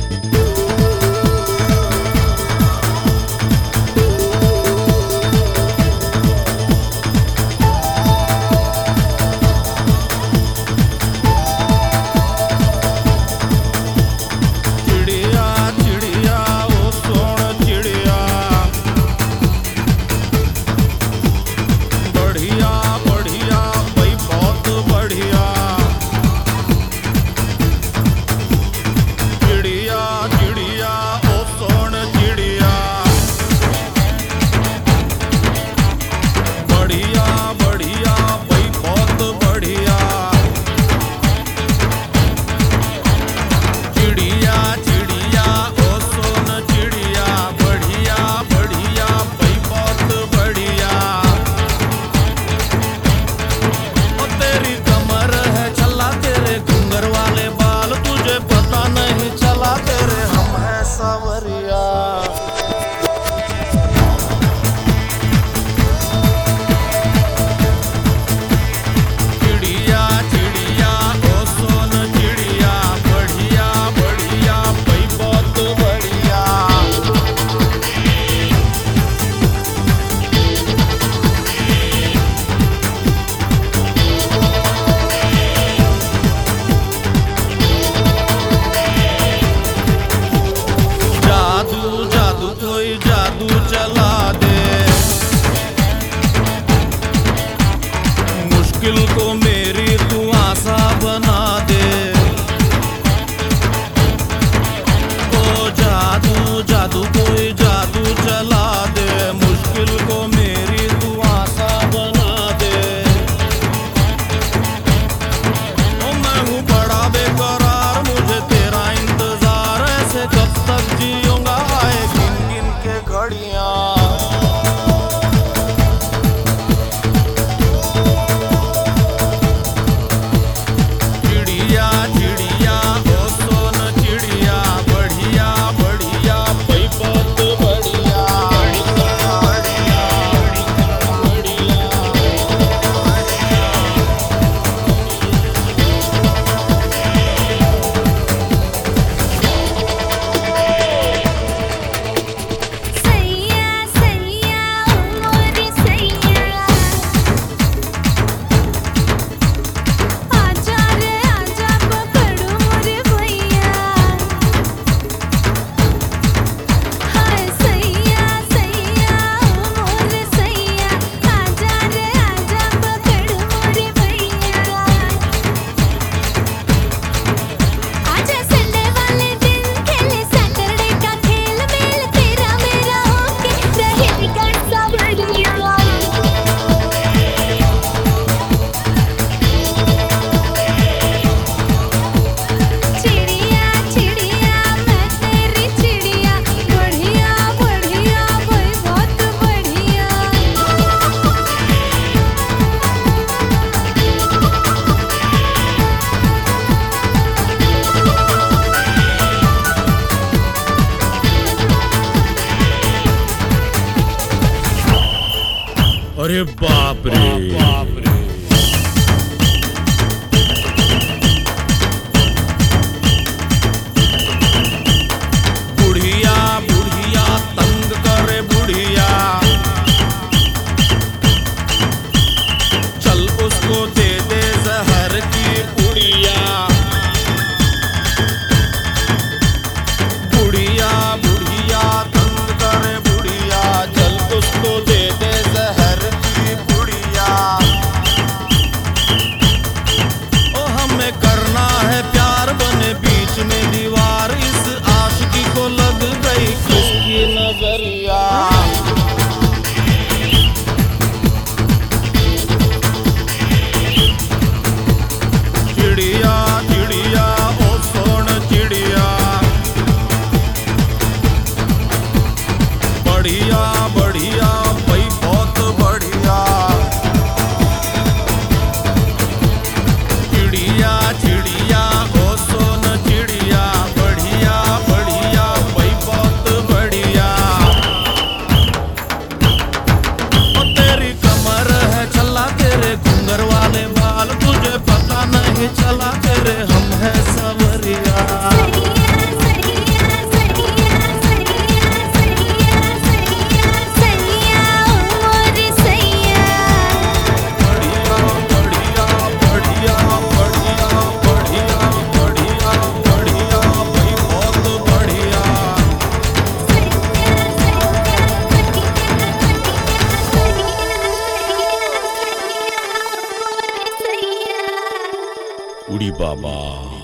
मुश्किल को मेरी तू आसा बना दे। ओ जादू जादू कोई जादू चला दे, मुश्किल को मेरी तू आसा बना दे। ओ मैं हूँ बड़ा बेकरार, मुझे तेरा इंतजार, ऐसे कब तक जियूंगा, आए गिन गिन के घड़ियाँ। अरे बाप रे, बाप रे। बुढ़िया बुढ़िया तंग करे बुढ़िया, चल उसको दे दे जहर की पुड़िया। बुढ़िया बुढ़िया तंग करे बुढ़िया, चल उसको दे दे जहर की पुड़िया। ओ हमें करना है प्यार, बने बीच में दीवार, इस आशिकी को लग गई किसकी नजरिया। चिड़िया चिड़िया ओ सोन चिड़िया, बढ़िया बढ़िया भाई बहुत बढ़िया। चिड़िया चिड़िया ओ सोन चिड़िया, बढ़िया बढ़िया भाई बहुत बढ़िया। ओ तेरी कमर है छल्ला, तेरे घुंघर वाले बाल, तुझे पता नहीं चला, तेरे हम है सवरिया। बुढ़ी बाबा।